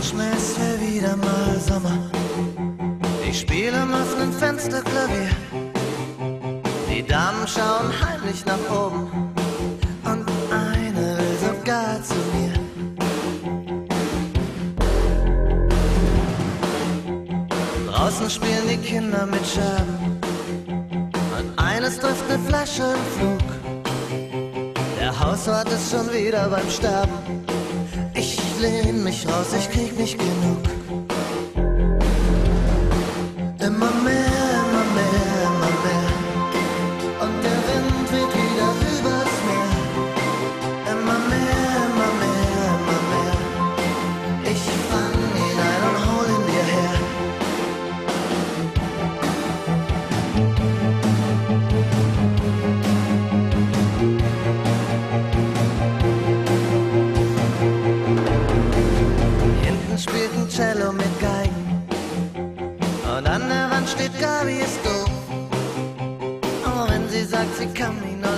Manchmal ist ja wieder mal Sommer. Ich spiele am offenen Fenster Klavier. Die Damen schauen heimlich nach oben und eine will sogar zu mir. Draußen spielen die Kinder mit Scherben und eines trifft eine Flasche im Flug. Der Hauswart ist schon wieder beim Sterben. Ich lehn mich raus, ich krieg nicht genug. Immer mehr, immer mehr, immer mehr. Und der Wind weht wieder übers Meer. Immer mehr, immer mehr, immer mehr. Ich fang ihn ein und hol ihn dir her. Hinten spielt ein Cello mit Geigen. Und an der Wand steht Gabi ist doof. Auch wenn sie sagt, sie kann mich noch